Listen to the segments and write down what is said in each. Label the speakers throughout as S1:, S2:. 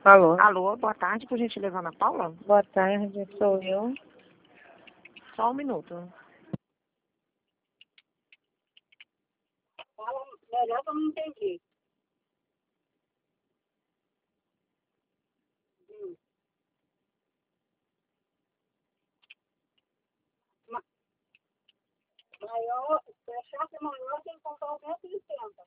S1: Alô?
S2: Alô, boa tarde, por gentileza, Ana Paula?
S1: Boa tarde, sou eu.
S2: Só um minuto.
S3: Fala melhor que eu não entendi. Maior, fechasse maior, tem que comprar o 160.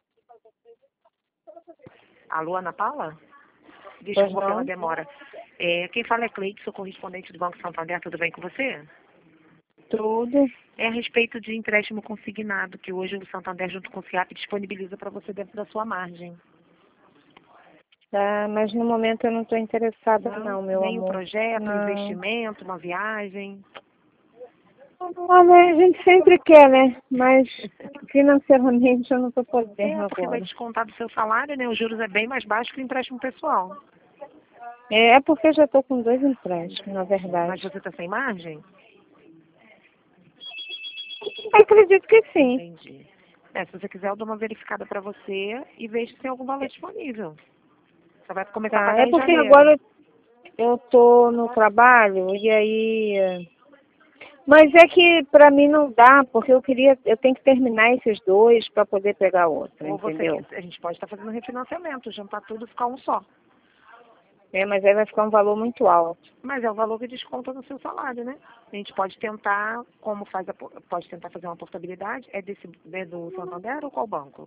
S2: Alô, Ana Paula?
S1: Pois
S2: Desculpa
S1: não.
S2: pela demora. Quem fala é Cleide, sou correspondente do Banco Santander, tudo bem com você?
S1: Tudo.
S2: É a respeito de empréstimo consignado, que hoje o Santander, junto com o CIAP, disponibiliza para você dentro da sua margem.
S1: Tá, mas no momento eu não estou interessada não, meu
S2: Nem um
S1: amor.
S2: projeto, um
S1: Não.
S2: investimento, uma viagem.
S1: Olha, a gente sempre quer, né? Mas financeiramente eu não estou podendo
S2: Porque vai
S1: agora.
S2: descontar do seu salário, né? Os juros é bem mais baixo que o empréstimo pessoal.
S1: É porque eu já estou com 2 empréstimos, na
S2: Mas
S1: verdade.
S2: você está sem margem?
S1: Acredito que sim.
S2: Entendi. Se você quiser, eu dou uma verificada para você e vejo se tem algum valor disponível. Você vai começar a
S1: Tá,
S2: pagar
S1: é
S2: em
S1: porque
S2: janeiro.
S1: agora eu tô no trabalho e aí... Mas é que pra mim não dá, porque eu tenho que terminar esses 2 para poder pegar outro,
S2: Ou você
S1: entendeu?
S2: a gente pode estar fazendo refinanciamento, juntar tudo e ficar um só.
S1: É, mas aí vai ficar um valor muito alto.
S2: Mas é o valor que desconta no seu salário, né? A gente pode tentar, pode tentar fazer uma portabilidade. É do Santander ou qual banco?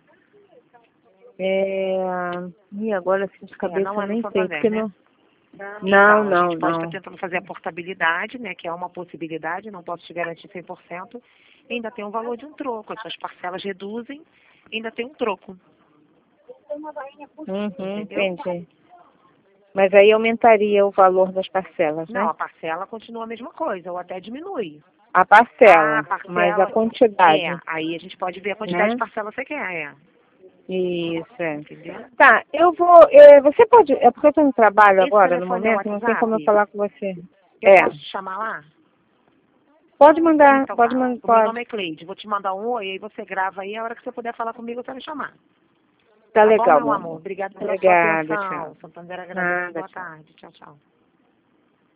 S1: E agora assim de cabeça
S2: não é
S1: eu
S2: no
S1: nem sei,
S2: Santander,
S1: porque
S2: né?
S1: não.
S2: Então,
S1: Não,
S2: a
S1: não,
S2: gente pode estar
S1: não.
S2: tentando fazer a portabilidade, né? Que é uma possibilidade, não posso te garantir 100%. E ainda tem um valor de um troco. As suas parcelas reduzem, ainda tem um troco. Entendeu?
S1: Entendi. Mas aí aumentaria o valor das parcelas,
S2: Não,
S1: né?
S2: a parcela continua a mesma coisa, ou até diminui.
S1: A
S2: A
S1: parcela, mas a
S2: parcela,
S1: quantidade,
S2: aí a gente pode ver a quantidade de
S1: né?
S2: parcela que você quer,
S1: Isso, é.
S2: entendeu?
S1: Tá, eu vou. Você pode. É porque eu estou no trabalho
S2: Esse
S1: agora, no
S2: telefone é o
S1: momento, não tem como eu
S2: WhatsApp?
S1: falar com você.
S2: Eu
S1: É.
S2: posso te chamar lá?
S1: Pode mandar,
S2: Então
S1: pode
S2: tá.
S1: mandar,
S2: O meu
S1: pode.
S2: nome é Cleide, vou te mandar um oi, aí você grava aí, a hora que você puder falar comigo, você vai me chamar.
S1: Tá
S2: Tá bom,
S1: legal,
S2: meu
S1: meu
S2: amor?
S1: amor.
S2: Obrigada pela sua
S1: Obrigada,
S2: atenção.
S1: tchau.
S2: Santander agradece.
S1: Nada,
S2: Boa
S1: tchau.
S2: tarde. Tchau, tchau.